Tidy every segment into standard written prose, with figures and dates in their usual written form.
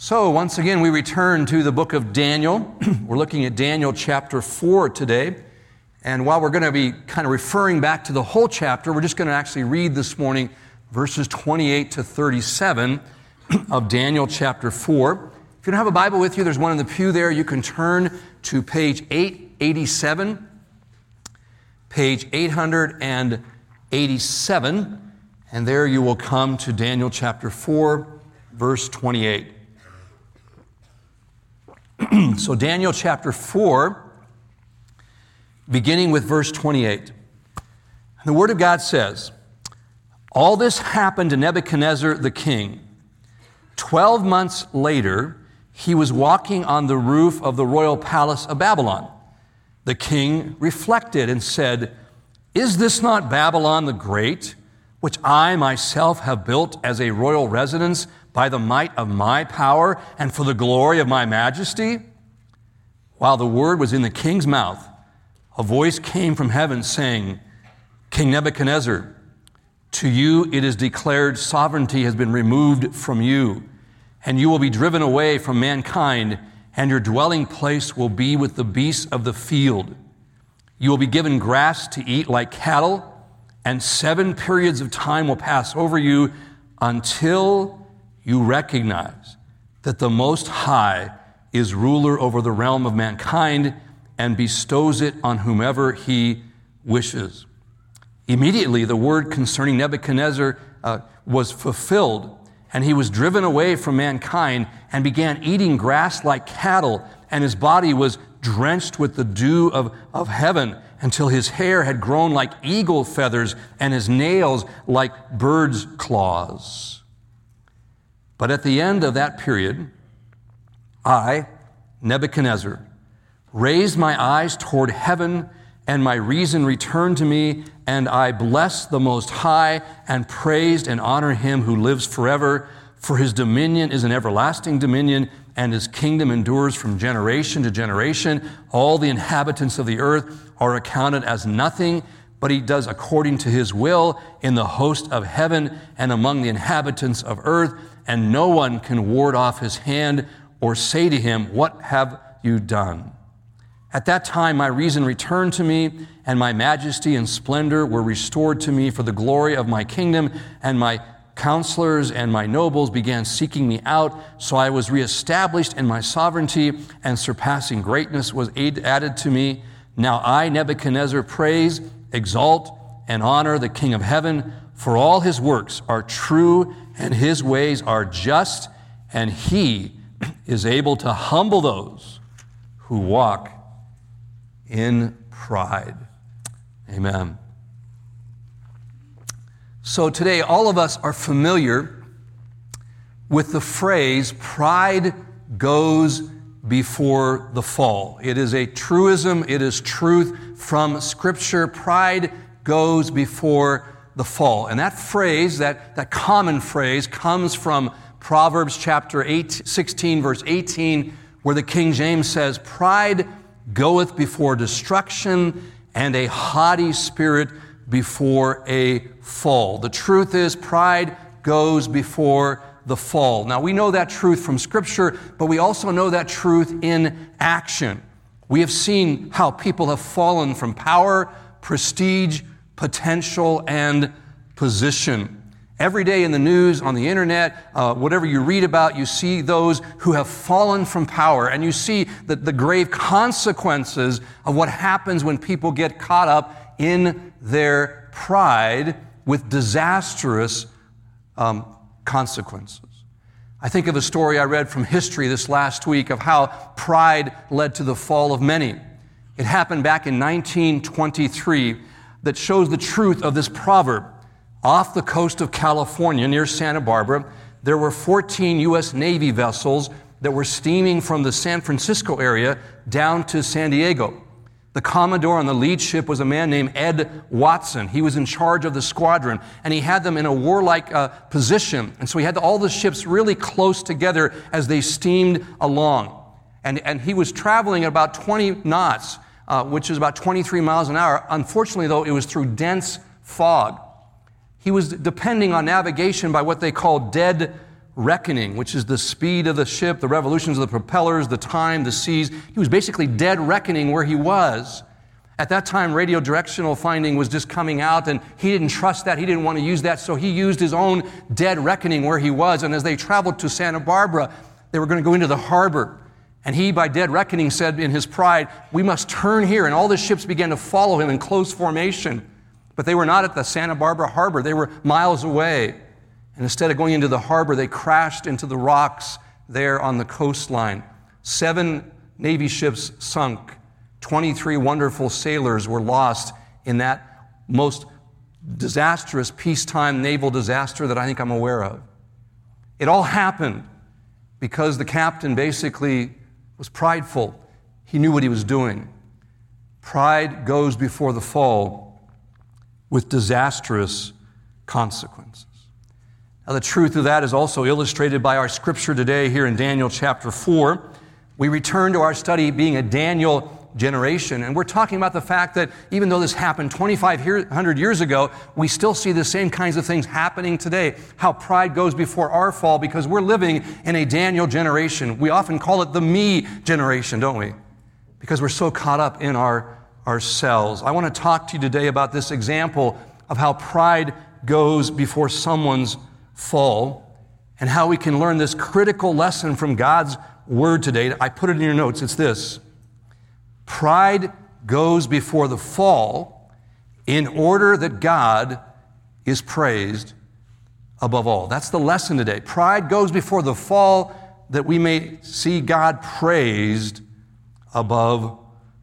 So once again, we return to the book of Daniel. We're looking at Daniel chapter 4 today. And while we're going to be kind of referring back to the whole chapter, we're just going to actually read this morning verses 28 to 37 of Daniel chapter 4. If you don't have a Bible with you, there's one in the pew there. You can turn to page 887, page 887, and there you will come to Daniel chapter 4, verse 28. So Daniel chapter 4, beginning with verse 28. The Word of God says, "All this happened to Nebuchadnezzar the king. 12 months later, he was walking on the roof of the royal palace of Babylon. The king reflected and said, 'Is this not Babylon the Great, which I myself have built as a royal residence by the might of my power and for the glory of my majesty?' While the word was in the king's mouth, a voice came from heaven saying, 'King Nebuchadnezzar, to you it is declared sovereignty has been removed from you, and you will be driven away from mankind, and your dwelling place will be with the beasts of the field. You will be given grass to eat like cattle, and 7 periods of time will pass over you until you recognize that the Most High is ruler over the realm of mankind and bestows it on whomever he wishes.' Immediately the word concerning Nebuchadnezzar was fulfilled, and he was driven away from mankind and began eating grass like cattle, and his body was drenched with the dew of heaven until his hair had grown like eagle feathers and his nails like birds' claws. But at the end of that period, I, Nebuchadnezzar, raised my eyes toward heaven, and my reason returned to me, and I blessed the Most High and praised and honored him who lives forever, for his dominion is an everlasting dominion, and his kingdom endures from generation to generation. All the inhabitants of the earth are accounted as nothing, but he does according to his will in the host of heaven and among the inhabitants of earth, and no one can ward off his hand or say to him, 'What have you done?' At that time my reason returned to me, and my majesty and splendor were restored to me for the glory of my kingdom, and my counselors and my nobles began seeking me out. So I was reestablished in my sovereignty, and surpassing greatness was added to me. Now I, Nebuchadnezzar, praise, exalt, and honor the King of heaven, for all his works are true, and his ways are just, and he is able to humble those who walk in pride." Amen. So today, all of us are familiar with the phrase, "pride goes before the fall." It is a truism, it is truth from Scripture. Pride goes before the fall. And that phrase, that common phrase, comes from Proverbs chapter 16, verse 18, where the King James says, "Pride goeth before destruction, and a haughty spirit before a fall." The truth is, pride goes before the fall. Now, we know that truth from Scripture, but we also know that truth in action. We have seen how people have fallen from power, prestige, potential, and position. Every day in the news, on the internet, whatever you read about, you see those who have fallen from power, and you see the grave consequences of what happens when people get caught up in their pride with disastrous consequences. I think of a story I read from history this last week of how pride led to the fall of many. It happened back in 1923 that shows the truth of this proverb. Off the coast of California, near Santa Barbara, there were 14 U.S. Navy vessels that were steaming from the San Francisco area down to San Diego. The commodore on the lead ship was a man named Ed Watson. He was in charge of the squadron, and he had them in a warlike position. And so he had all the ships really close together as they steamed along. And he was traveling at about 20 knots, which is about 23 miles an hour. Unfortunately, though, it was through dense fog. He was depending on navigation by what they call dead reckoning, which is the speed of the ship, the revolutions of the propellers, the time, the seas. He was basically dead reckoning where he was. At that time, radio directional finding was just coming out, and he didn't trust that. He didn't want to use that, so he used his own dead reckoning where he was. And as they traveled to Santa Barbara, they were going to go into the harbor. And he, by dead reckoning, said in his pride, "We must turn here." And all the ships began to follow him in close formation. But they were not at the Santa Barbara harbor. They were miles away. And instead of going into the harbor, they crashed into the rocks there on the coastline. 7 Navy ships sunk. 23 wonderful sailors were lost in that most disastrous peacetime naval disaster that I think I'm aware of. It all happened because the captain basically was prideful. He knew what he was doing. Pride goes before the fall with disastrous consequences. Now, the truth of that is also illustrated by our scripture today here in Daniel chapter 4. We return to our study being a Daniel generation, and we're talking about the fact that even though this happened 2,500 years ago, we still see the same kinds of things happening today. How pride goes before our fall because we're living in a Daniel generation. We often call it the me generation, don't we? Because we're so caught up in ourselves. I want to talk to you today about this example of how pride goes before someone's fall and how we can learn this critical lesson from God's Word today. I put it in your notes. It's this. Pride goes before the fall in order that God is praised above all. That's the lesson today. Pride goes before the fall that we may see God praised above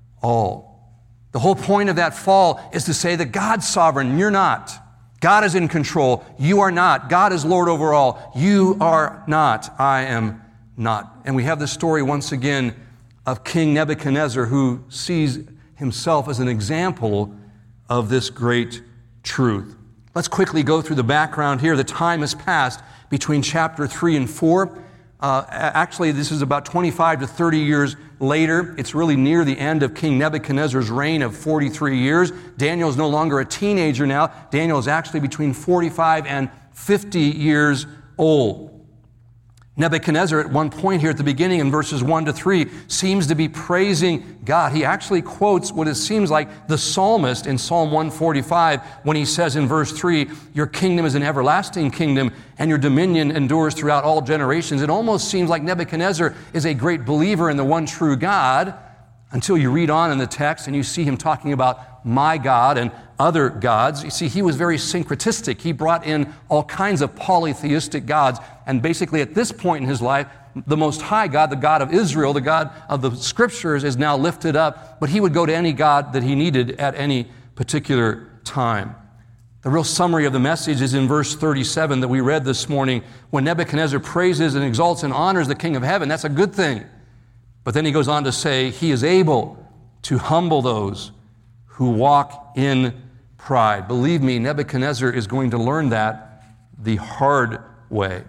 all. The whole point of that fall is to say that God's sovereign, you're not. God is in control, you are not. God is Lord over all, you are not. I am not. And we have the story once again of King Nebuchadnezzar, who sees himself as an example of this great truth. Let's quickly go through the background here. The time has passed between chapter 3 and 4. Actually, this is about 25 to 30 years later. It's really near the end of King Nebuchadnezzar's reign of 43 years. Daniel is no longer a teenager now. Daniel is actually between 45 and 50 years old. Nebuchadnezzar, at one point here at the beginning in verses 1 to 3, seems to be praising God. He actually quotes what it seems like the psalmist in Psalm 145 when he says in verse 3, "Your kingdom is an everlasting kingdom, and your dominion endures throughout all generations." It almost seems like Nebuchadnezzar is a great believer in the one true God until you read on in the text and you see him talking about my God and other gods. You see, he was very syncretistic. He brought in all kinds of polytheistic gods. And basically at this point in his life, the Most High God, the God of Israel, the God of the Scriptures, is now lifted up. But he would go to any god that he needed at any particular time. The real summary of the message is in verse 37 that we read this morning. When Nebuchadnezzar praises and exalts and honors the King of Heaven, that's a good thing. But then he goes on to say, he is able to humble those who walk in pride. Believe me, Nebuchadnezzar is going to learn that the hard way.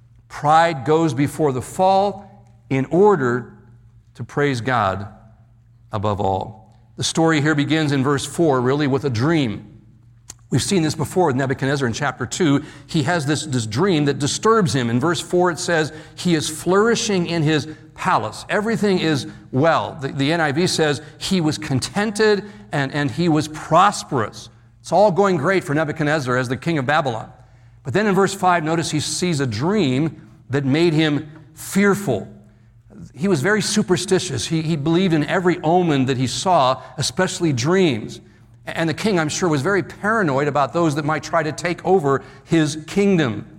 Pride goes before the fall in order to praise God above all. The story here begins in verse 4, really with a dream. We've seen this before with Nebuchadnezzar in chapter 2. He has this dream that disturbs him. In verse 4 it says, he is flourishing in his palace. Everything is well. The NIV says he was contented and he was prosperous. It's all going great for Nebuchadnezzar as the king of Babylon. But then in verse 5, notice he sees a dream that made him fearful. He was very superstitious. He believed in every omen that he saw, especially dreams. And the king, I'm sure, was very paranoid about those that might try to take over his kingdom.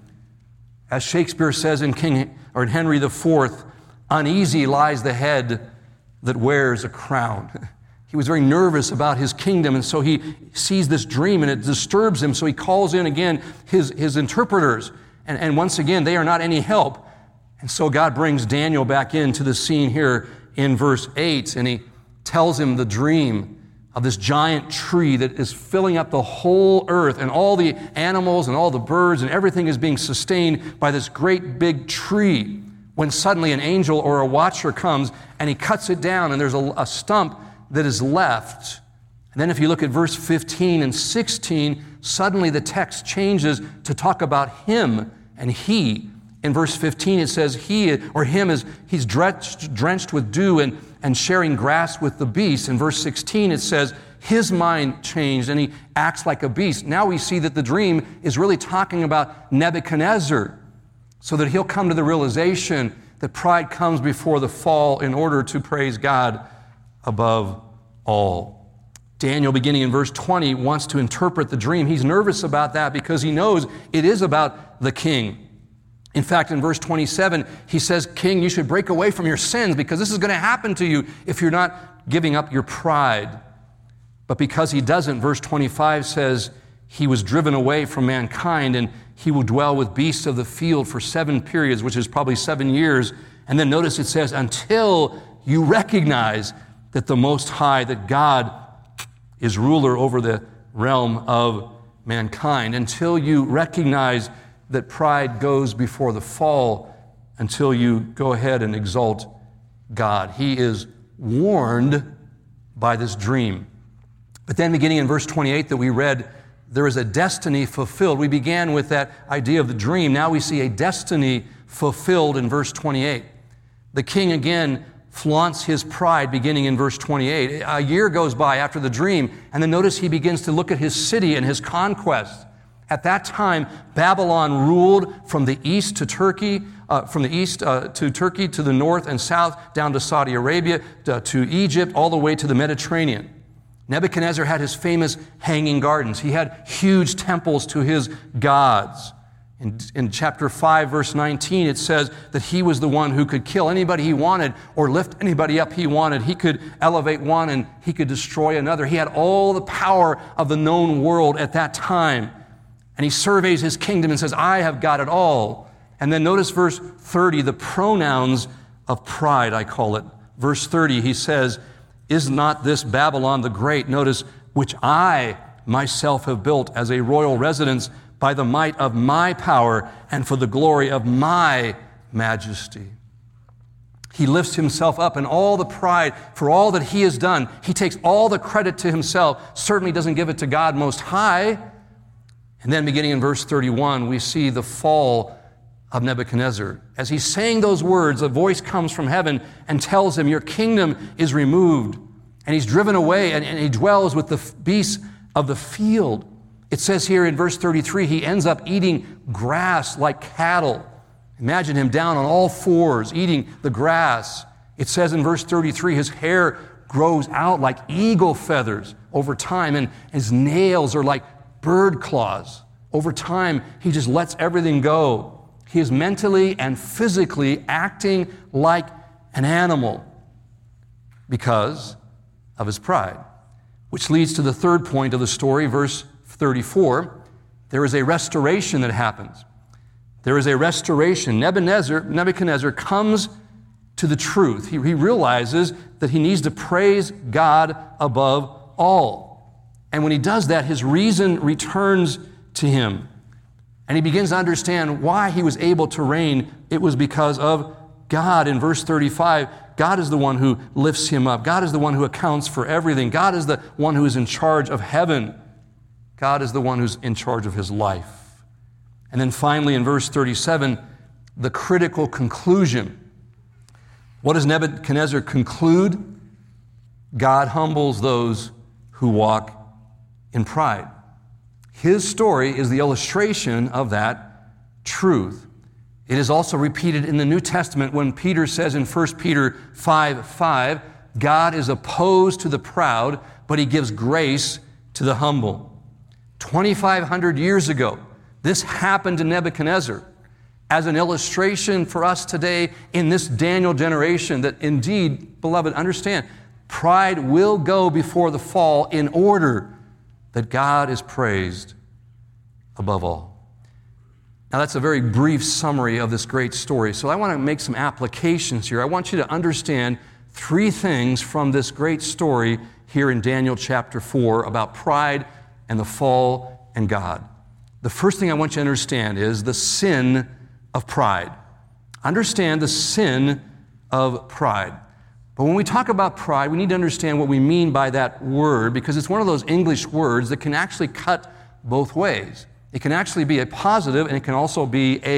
As Shakespeare says in Henry IV, uneasy lies the head that wears a crown. He was very nervous about his kingdom, and so he sees this dream and it disturbs him. So he calls in again his interpreters. And once again, they are not any help. And so God brings Daniel back into the scene here in verse 8, and he tells him the dream of this giant tree that is filling up the whole earth, and all the animals and all the birds and everything is being sustained by this great big tree, when suddenly an angel or a watcher comes and he cuts it down, and there's a stump that is left. And then if you look at verse 15 and 16, suddenly the text changes to talk about him and he In verse 15, it says he's drenched with dew and sharing grass with the beasts. In verse 16, it says his mind changed and he acts like a beast. Now we see that the dream is really talking about Nebuchadnezzar, so that he'll come to the realization that pride comes before the fall in order to praise God above all. Daniel, beginning in verse 20, wants to interpret the dream. He's nervous about that because he knows it is about the king. In fact, in verse 27, he says, King, you should break away from your sins because this is going to happen to you if you're not giving up your pride. But because he doesn't, verse 25 says, he was driven away from mankind and he will dwell with beasts of the field for 7 periods, which is probably 7 years. And then notice it says, until you recognize that the Most High, that God is ruler over the realm of mankind, until you recognize that pride goes before the fall, until you go ahead and exalt God. He is warned by this dream. But then beginning in verse 28 that we read, there is a destiny fulfilled. We began with that idea of the dream. Now we see a destiny fulfilled in verse 28. The king again flaunts his pride beginning in verse 28. A year goes by after the dream, and then notice he begins to look at his city and his conquest. At that time, Babylon ruled from the east to Turkey, to the north and south, down to Saudi Arabia, to Egypt, all the way to the Mediterranean. Nebuchadnezzar had his famous hanging gardens. He had huge temples to his gods. In chapter 5, verse 19, it says that he was the one who could kill anybody he wanted or lift anybody up he wanted. He could elevate one and he could destroy another. He had all the power of the known world at that time. And he surveys his kingdom and says, I have got it all. And then notice verse 30, the pronouns of pride, I call it. Verse 30, he says, is not this Babylon the Great, notice, which I myself have built as a royal residence by the might of my power and for the glory of my majesty. He lifts himself up in all the pride for all that he has done. He takes all the credit to himself, certainly doesn't give it to God Most High. And then beginning in verse 31, we see the fall of Nebuchadnezzar. As he's saying those words, a voice comes from heaven and tells him, your kingdom is removed. And he's driven away and he dwells with the beasts of the field. It says here in verse 33, he ends up eating grass like cattle. Imagine him down on all fours, eating the grass. It says in verse 33, his hair grows out like eagle feathers over time, and his nails are like bird claws. Over time, he just lets everything go. He is mentally and physically acting like an animal because of his pride. Which leads to the third point of the story, verse 34. There is a restoration that happens. There is a restoration. Nebuchadnezzar comes to the truth. He realizes that he needs to praise God above all. And when he does that, his reason returns to him. And he begins to understand why he was able to reign. It was because of God. In verse 35, God is the one who lifts him up. God is the one who accounts for everything. God is the one who is in charge of heaven. God is the one who's in charge of his life. And then finally in verse 37, the critical conclusion. What does Nebuchadnezzar conclude? God humbles those who walk in pride. His story is the illustration of that truth. It is also repeated in the New Testament when Peter says in 1 Peter 5:5, God is opposed to the proud, but he gives grace to the humble. 2,500 years ago, this happened to Nebuchadnezzar as an illustration for us today in this Daniel generation that indeed, beloved, understand, pride will go before the fall in order that God is praised above all. Now, that's a very brief summary of this great story. So I want to make some applications here. I want you to understand 3 things from this great story here in Daniel chapter 4 about pride and the fall and God. The first thing I want you to understand is the sin of pride. Understand the sin of pride. But when we talk about pride, we need to understand what we mean by that word, because it's one of those English words that can actually cut both ways. It can actually be a positive and it can also be a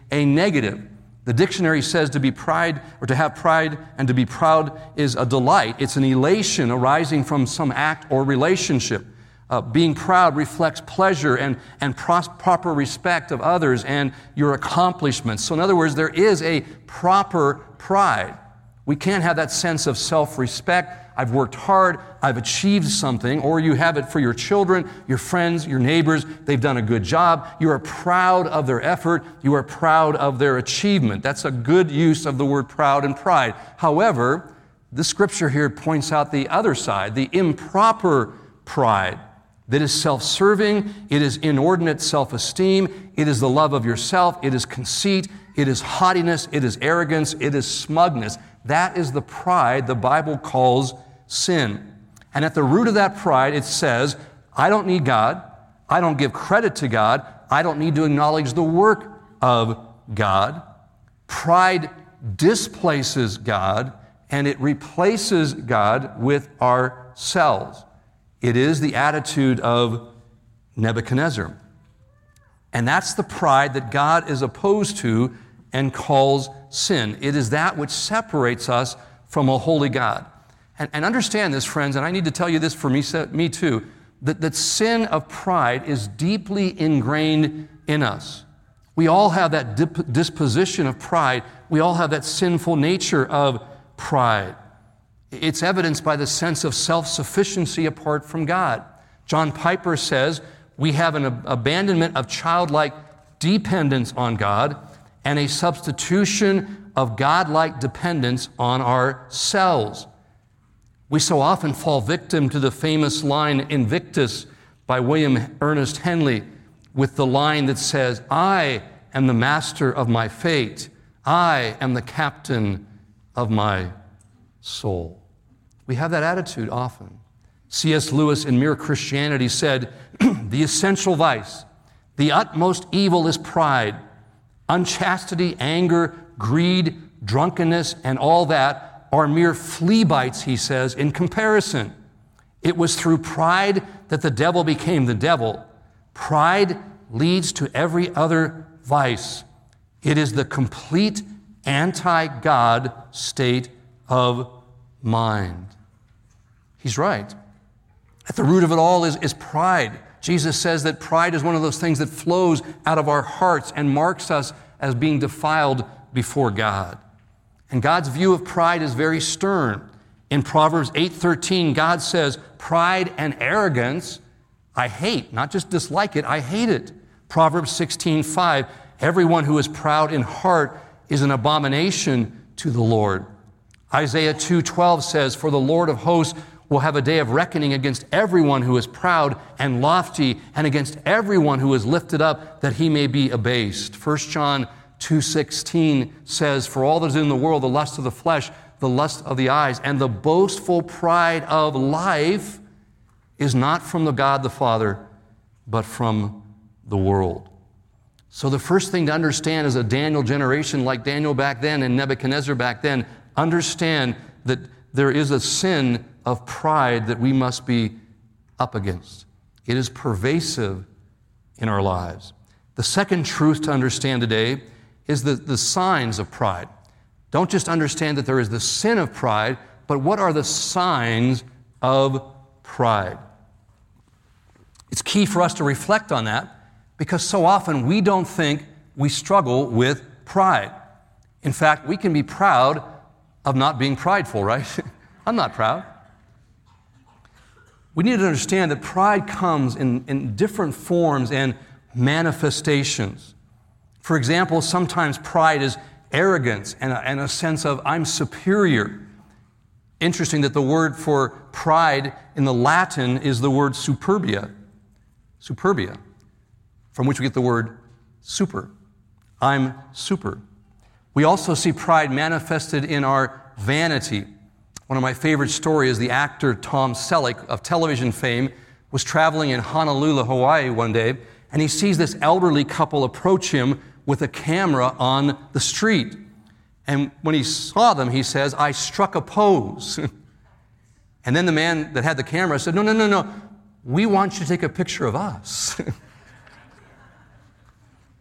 a negative. The dictionary says to be pride, or to have pride and to be proud is a delight. It's an elation arising from some act or relationship. Being proud reflects pleasure and proper respect of others and your accomplishments. So in other words, there is a proper pride. We can't have that sense of self-respect. I've worked hard, I've achieved something, or you have it for your children, your friends, your neighbors. They've done a good job. You are proud of their effort. You are proud of their achievement. That's a good use of the word proud and pride. However, the scripture here points out the other side, the improper pride. That is self-serving, it is inordinate self-esteem, it is the love of yourself, it is conceit, it is haughtiness, it is arrogance, it is smugness. That is the pride the Bible calls sin. And at the root of that pride, it says, I don't need God, I don't give credit to God, I don't need to acknowledge the work of God. Pride displaces God, and it replaces God with ourselves. It is the attitude of Nebuchadnezzar. And that's the pride that God is opposed to and calls sin. It is that which separates us from a holy God. And understand this, friends, and I need to tell you this for me too, that sin of pride is deeply ingrained in us. We all have that disposition of pride. We all have that sinful nature of pride. It's evidenced by the sense of self-sufficiency apart from God. John Piper says, we have an abandonment of childlike dependence on God and a substitution of godlike dependence on ourselves. We so often fall victim to the famous line Invictus by William Ernest Henley with the line that says, I am the master of my fate. I am the captain of my soul. We have that attitude often. C.S. Lewis in Mere Christianity said, the essential vice, the utmost evil is pride. Unchastity, anger, greed, drunkenness, and all that are mere flea bites, he says, in comparison. It was through pride that the devil became the devil. Pride leads to every other vice. It is the complete anti-God state of mind. He's right. At the root of it all is pride. Jesus says that pride is one of those things that flows out of our hearts and marks us as being defiled before God. And God's view of pride is very stern. In Proverbs 8:13, God says, pride and arrogance I hate, not just dislike it, I hate it. Proverbs 16:5, everyone who is proud in heart is an abomination to the Lord. Isaiah 2:12 says, for the Lord of hosts will have a day of reckoning against everyone who is proud and lofty and against everyone who is lifted up that he may be abased. 1 John 2:16 says, for all that is in the world, the lust of the flesh, the lust of the eyes, and the boastful pride of life is not from the God the Father, but from the world. So the first thing to understand as a Daniel generation like Daniel back then and Nebuchadnezzar back then, understand that there is a sin of pride that we must be up against. It is pervasive in our lives. The second truth to understand today is the signs of pride. Don't just understand that there is the sin of pride, but what are the signs of pride? It's key for us to reflect on that because so often we don't think we struggle with pride. In fact, we can be proud of not being prideful, right? I'm not proud. We need to understand that pride comes in different forms and manifestations. For example, sometimes pride is arrogance and a sense of I'm superior. Interesting that the word for pride in the Latin is the word superbia. Superbia, from which we get the word super. I'm super. We also see pride manifested in our vanity. One of my favorite stories is the actor Tom Selleck of television fame was traveling in Honolulu, Hawaii one day, and he sees this elderly couple approach him with a camera on the street. And when he saw them, he says, I struck a pose. And then the man that had the camera said, no. We want you to take a picture of us.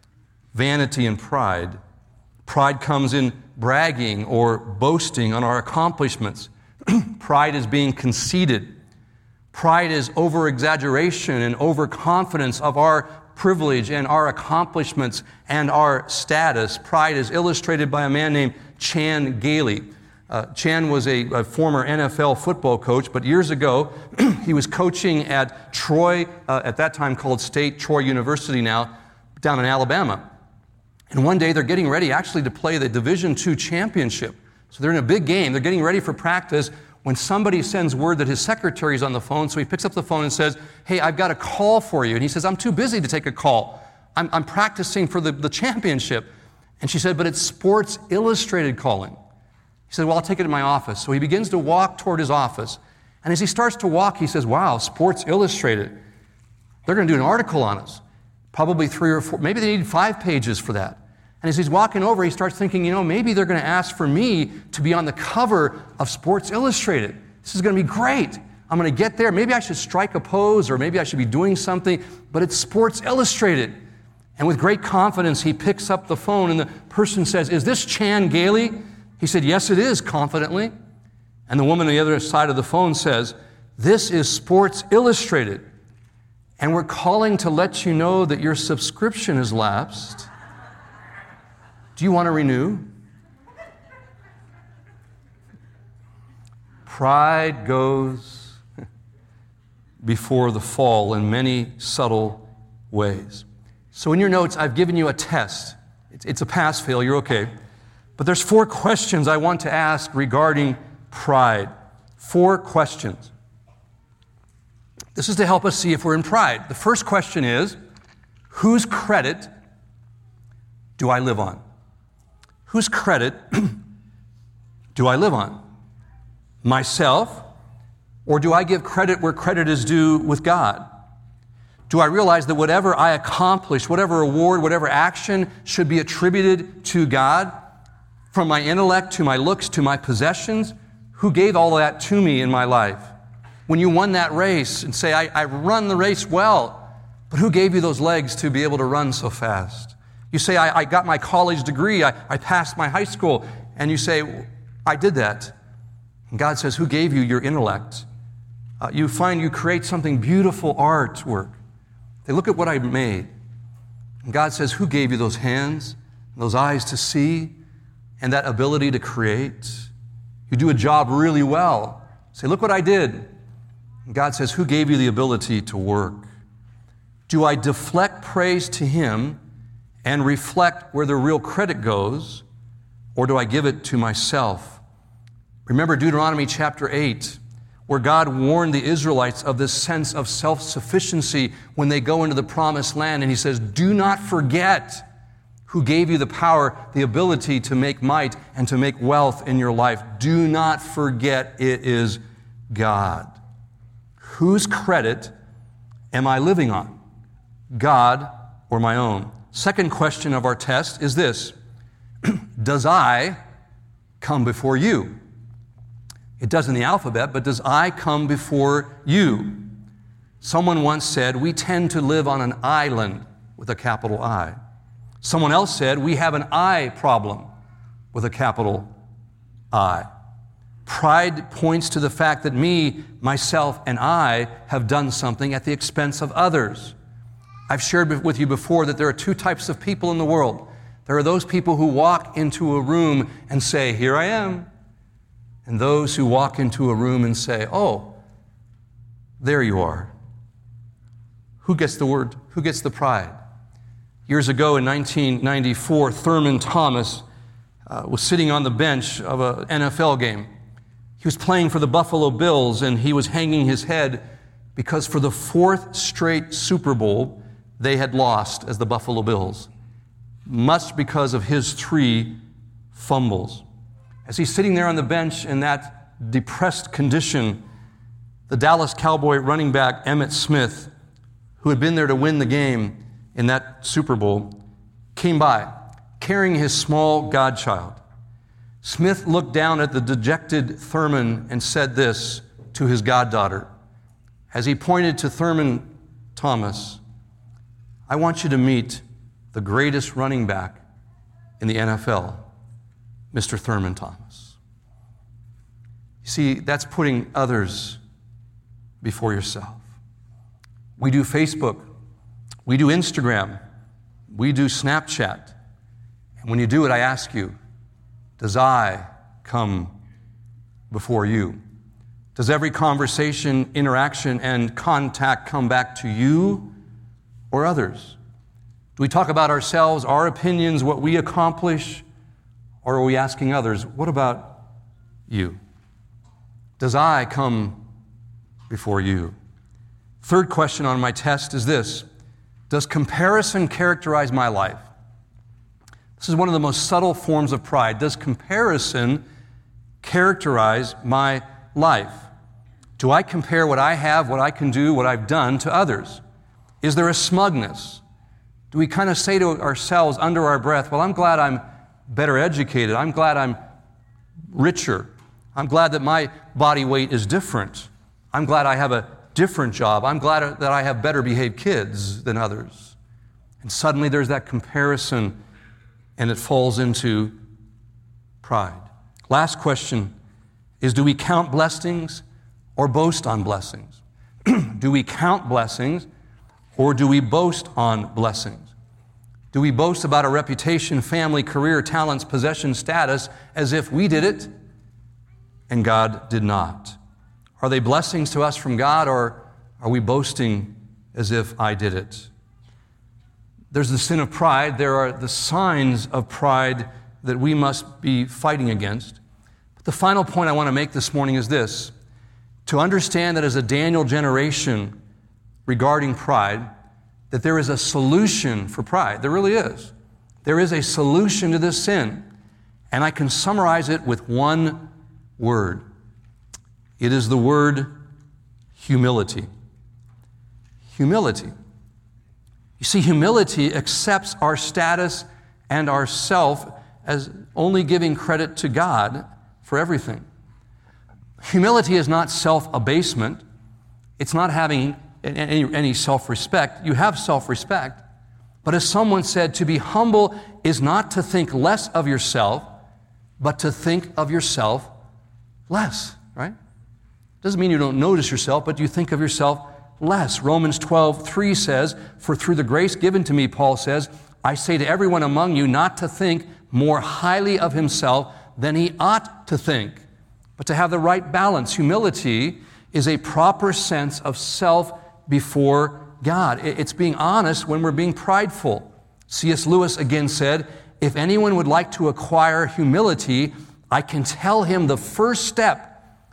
vanity and pride. Pride comes in bragging or boasting on our accomplishments. Pride is being conceited. Pride is over-exaggeration and overconfidence of our privilege and our accomplishments and our status. Pride is illustrated by a man named Chan Gailey. Chan was a former NFL football coach, but years ago, he was coaching at Troy, at that time called State, Troy University now, down in Alabama. And one day they're getting ready actually to play the Division II championship. So they're in a big game. They're getting ready for practice when somebody sends word that his secretary's on the phone. So he picks up the phone and says, "Hey, I've got a call for you." And he says, "I'm too busy to take a call. I'm practicing for the championship." And she said, "But it's Sports Illustrated calling." He said, "Well, I'll take it in my office." So he begins to walk toward his office. And as he starts to walk, he says, "Wow, Sports Illustrated. They're going to do an article on us. Probably 3 or 4, maybe they need 5 pages for that." And as he's walking over, he starts thinking, maybe they're going to ask for me to be on the cover of Sports Illustrated. This is going to be great. I'm going to get there. Maybe I should strike a pose, or maybe I should be doing something, but it's Sports Illustrated. And with great confidence, he picks up the phone, and the person says, "Is this Chan Gailey?" He said, "Yes, it is," confidently. And the woman on the other side of the phone says, "This is Sports Illustrated, and we're calling to let you know that your subscription has lapsed. Do you want to renew?" Pride goes before the fall in many subtle ways. So in your notes, I've given you a test. It's a pass-fail, you're okay. But there's 4 questions I want to ask regarding pride. 4 questions. This is to help us see if we're in pride. The first question is, whose credit do I live on? Whose credit do I live on? Myself? Or do I give credit where credit is due with God? Do I realize that whatever I accomplish, whatever award, whatever action should be attributed to God? From my intellect to my looks to my possessions, who gave all that to me in my life? When you won that race and say, I run the race well, but who gave you those legs to be able to run so fast? You say, I got my college degree, I passed my high school, and you say, I did that. And God says, who gave you your intellect? You find you create something beautiful artwork. They look at what I made. And God says, who gave you those hands, those eyes to see, and that ability to create? You do a job really well. Say, look what I did. And God says, who gave you the ability to work? Do I deflect praise to Him and reflect where the real credit goes, or do I give it to myself? Remember Deuteronomy chapter 8, where God warned the Israelites of this sense of self-sufficiency when they go into the promised land, and He says, do not forget who gave you the power, the ability to make might and to make wealth in your life. Do not forget it is God. Whose credit am I living on? God or my own? Second question of our test is this: does I come before you? It does in the alphabet, but does I come before you? Someone once said, we tend to live on an island with a capital I. Someone else said, we have an I problem with a capital I. Pride points to the fact that me, myself, and I have done something at the expense of others. I've shared with you before that there are 2 types of people in the world. There are those people who walk into a room and say, here I am. And those who walk into a room and say, oh, there you are. Who gets the word? Who gets the pride? Years ago in 1994, Thurman Thomas was sitting on the bench of an NFL game. He was playing for the Buffalo Bills, and he was hanging his head because for the 4th straight Super Bowl, they had lost as the Buffalo Bills, much because of his 3 fumbles. As he's sitting there on the bench in that depressed condition, the Dallas Cowboy running back Emmitt Smith, who had been there to win the game in that Super Bowl, came by, carrying his small godchild. Smith looked down at the dejected Thurman and said this to his goddaughter. As he pointed to Thurman Thomas, I want you to meet the greatest running back in the NFL, Mr. Thurman Thomas. You see, that's putting others before yourself. We do Facebook. We do Instagram. We do Snapchat. And when you do it, I ask you, does I come before you? Does every conversation, interaction, and contact come back to you or others? Do we talk about ourselves, our opinions, what we accomplish, or are we asking others, what about you? Does I come before you? Third question on my test is this: does comparison characterize my life? This is one of the most subtle forms of pride. Does comparison characterize my life? Do I compare what I have, what I can do, what I've done to others? Is there a smugness? Do we kind of say to ourselves under our breath, well, I'm glad I'm better educated. I'm glad I'm richer. I'm glad that my body weight is different. I'm glad I have a different job. I'm glad that I have better behaved kids than others. And suddenly there's that comparison, and it falls into pride. Last question is, do we count blessings or boast on blessings? Do we count blessings or do we boast on blessings? Do we boast about our reputation, family, career, talents, possession, status as if we did it and God did not? Are they blessings to us from God, or are we boasting as if I did it? There's the sin of pride. There are the signs of pride that we must be fighting against. But the final point I want to make this morning is this: to understand that as a Daniel generation regarding pride, that there is a solution for pride. There really is. There is a solution to this sin. And I can summarize it with one word. It is the word humility. Humility. You see, humility accepts our status and our self as only giving credit to God for everything. Humility is not self-abasement. It's not having any self-respect. You have self-respect. But as someone said, to be humble is not to think less of yourself, but to think of yourself less, right? Doesn't mean you don't notice yourself, but you think of yourself less. Romans 12:3 says, "For through the grace given to me," Paul says, "I say to everyone among you not to think more highly of himself than he ought to think, but to have the right balance." Humility is a proper sense of self before God. It's being honest when we're being prideful. C.S. Lewis again said, "If anyone would like to acquire humility, I can tell him the first step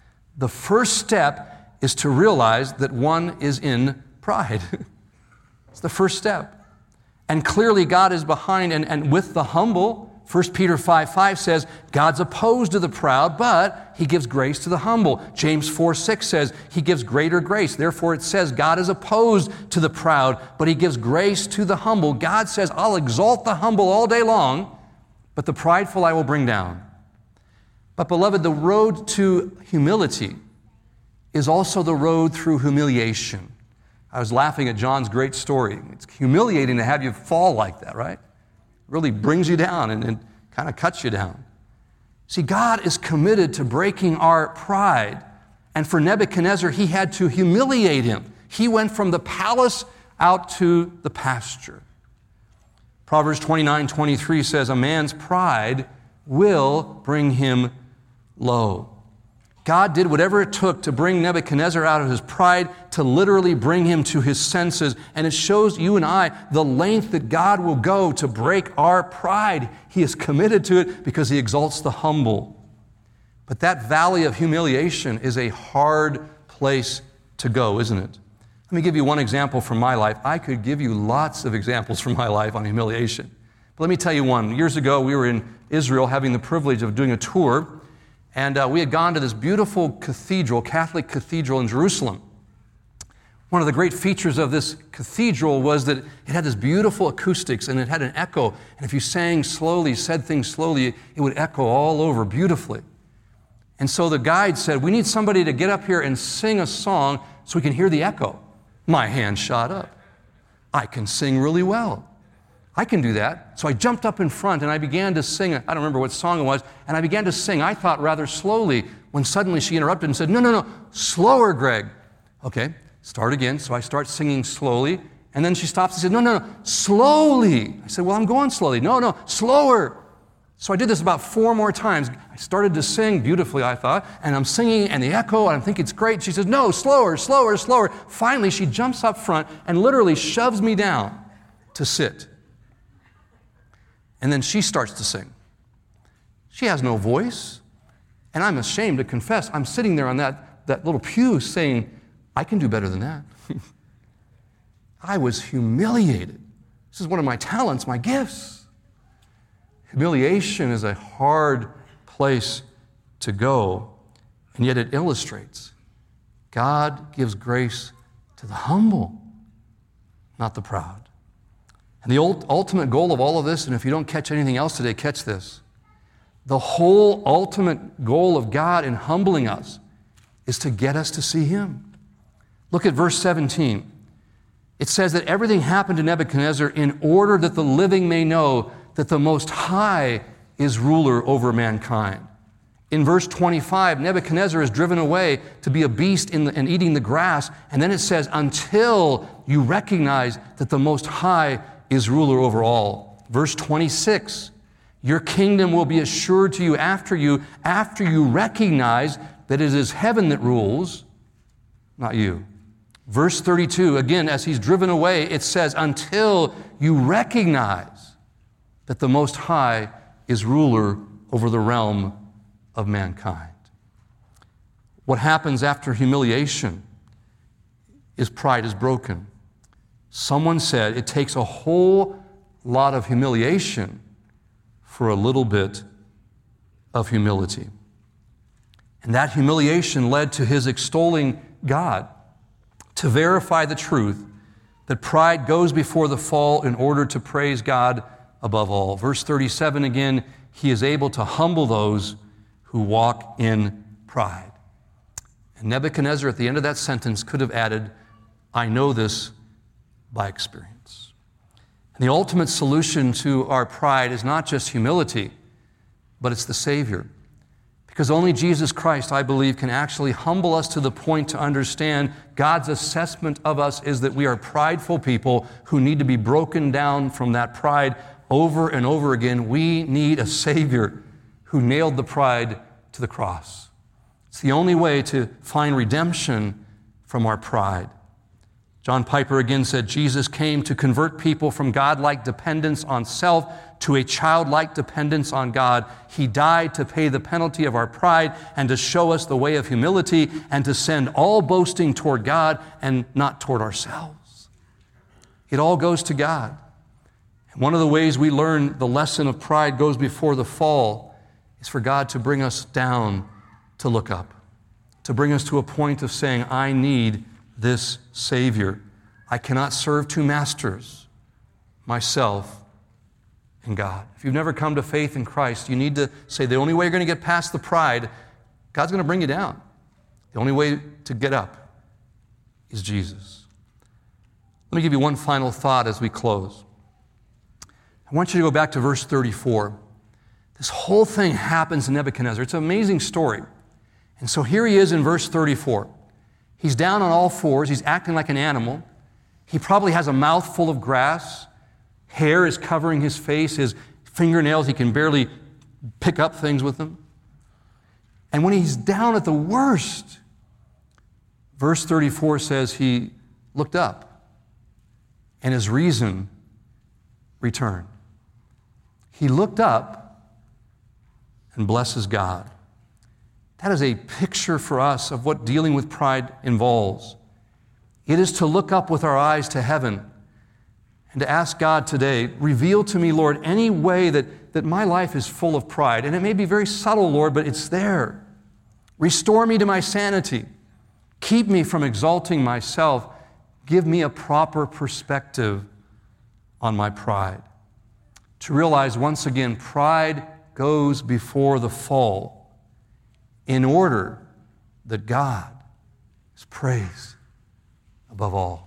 is to realize that one is in pride." It's the first step. And clearly God is behind and with the humble. 1 Peter 5:5 says, God's opposed to the proud, but he gives grace to the humble. James 4:6 says, he gives greater grace. Therefore it says, God is opposed to the proud, but he gives grace to the humble. God says, I'll exalt the humble all day long, but the prideful I will bring down. But beloved, the road to humility is also the road through humiliation. I was laughing at John's great story. It's humiliating to have you fall like that, right? It really brings you down and kind of cuts you down. See, God is committed to breaking our pride. And for Nebuchadnezzar, he had to humiliate him. He went from the palace out to the pasture. Proverbs 29:23 says, a man's pride will bring him low. God did whatever it took to bring Nebuchadnezzar out of his pride, to literally bring him to his senses. And it shows you and I the length that God will go to break our pride. He is committed to it because he exalts the humble. But that valley of humiliation is a hard place to go, isn't it? Let me give you one example from my life. I could give you lots of examples from my life on humiliation. But let me tell you one. Years ago, we were in Israel having the privilege of doing a tour. And we had gone to this beautiful cathedral, Catholic cathedral in Jerusalem. One of the great features of this cathedral was that it had this beautiful acoustics and it had an echo. And if you sang slowly, said things slowly, it would echo all over beautifully. And so the guide said, we need somebody to get up here and sing a song so we can hear the echo. My hand shot up. I can sing really well. I can do that. So I jumped up in front and I began to sing. I don't remember what song it was. And I began to sing, I thought rather slowly, when suddenly she interrupted and said, no, slower, Greg. Okay, start again. So I start singing slowly. And then she stops and said, no, slowly. I said, well, I'm going slowly. No, slower. So I did this about 4 more times. I started to sing beautifully, I thought, and I'm singing, and the echo, and I'm thinking it's great. She says, no, slower. Finally, she jumps up front and literally shoves me down to sit. And then she starts to sing. She has no voice, and I'm ashamed to confess, I'm sitting there on that little pew saying, I can do better than that. I was humiliated. This is one of my talents, my gifts. Humiliation is a hard place to go, and yet it illustrates God gives grace to the humble, not the proud. And the ultimate goal of all of this, and if you don't catch anything else today, catch this. The whole ultimate goal of God in humbling us is to get us to see Him. Look at verse 17. It says that everything happened to Nebuchadnezzar in order that the living may know that the Most High is ruler over mankind. In verse 25, Nebuchadnezzar is driven away to be a beast and eating the grass. And then it says, until you recognize that the Most High is ruler over all. Verse 26, your kingdom will be assured to you after you recognize that it is heaven that rules, not you. Verse 32, again, as he's driven away, it says, until you recognize that the Most High is ruler over the realm of mankind. What happens after humiliation is pride is broken. Someone said it takes a whole lot of humiliation for a little bit of humility. And that humiliation led to his extolling God to verify the truth that pride goes before the fall in order to praise God above all. Verse 37 again, he is able to humble those who walk in pride. And Nebuchadnezzar at the end of that sentence could have added, I know this by experience. And the ultimate solution to our pride is not just humility, but it's the Savior. Because only Jesus Christ, I believe, can actually humble us to the point to understand God's assessment of us is that we are prideful people who need to be broken down from that pride over and over again. We need a Savior who nailed the pride to the cross. It's the only way to find redemption from our pride. John Piper again said, Jesus came to convert people from godlike dependence on self to a childlike dependence on God. He died to pay the penalty of our pride and to show us the way of humility and to send all boasting toward God and not toward ourselves. It all goes to God. And one of the ways we learn the lesson of pride goes before the fall is for God to bring us down to look up, to bring us to a point of saying, I need this Savior. I cannot serve two masters, myself and God. If you've never come to faith in Christ, you need to say the only way you're going to get past the pride, God's going to bring you down. The only way to get up is Jesus. Let me give you one final thought as we close. I want you to go back to verse 34. This whole thing happens in Nebuchadnezzar. It's an amazing story. And so here he is in verse 34. He's down on all fours. He's acting like an animal. He probably has a mouthful of grass. Hair is covering his face. His fingernails, he can barely pick up things with them. And when he's down at the worst, verse 34 says he looked up and his reason returned. He looked up and blesses God. That is a picture for us of what dealing with pride involves. It is to look up with our eyes to heaven and to ask God today, reveal to me, Lord, any way that my life is full of pride. And it may be very subtle, Lord, but it's there. Restore me to my sanity. Keep me from exalting myself. Give me a proper perspective on my pride. To realize once again, pride goes before the fall in order that God is praised above all.